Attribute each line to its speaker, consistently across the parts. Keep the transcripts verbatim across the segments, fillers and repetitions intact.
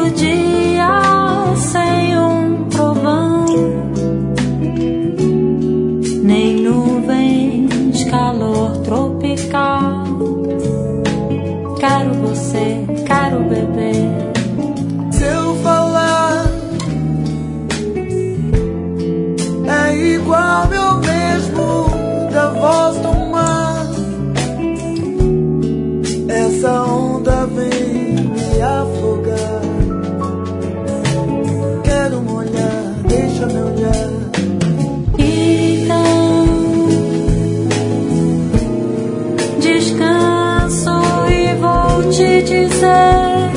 Speaker 1: dia sem um trovão, nem nuvens, calor tropical. Quero você, quero beber.
Speaker 2: Se eu falar é igual eu mesmo da voz do mar. Essa onda vem me afogar. Quero molhar, deixa me olhar.
Speaker 1: Então descanso e vou te dizer,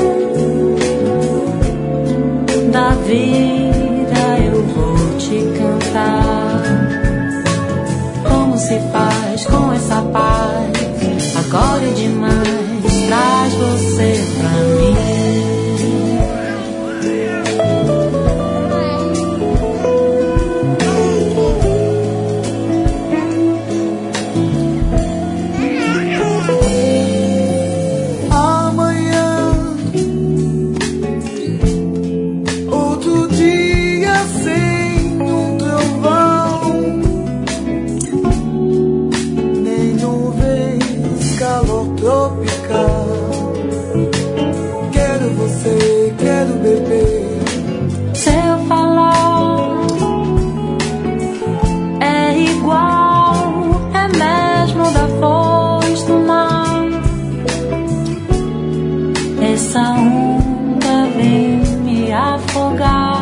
Speaker 1: da vida eu vou te cantar. Como se faz com essa paz? Agora é demais, traz você pra mim.
Speaker 2: Amanhã, outro dia sem um trovão, nem nuvens, calor tropical. Quero você, quero beber.
Speaker 1: Se eu falar é igual, é mesmo da foz do mar. Essa onda vem me afogar.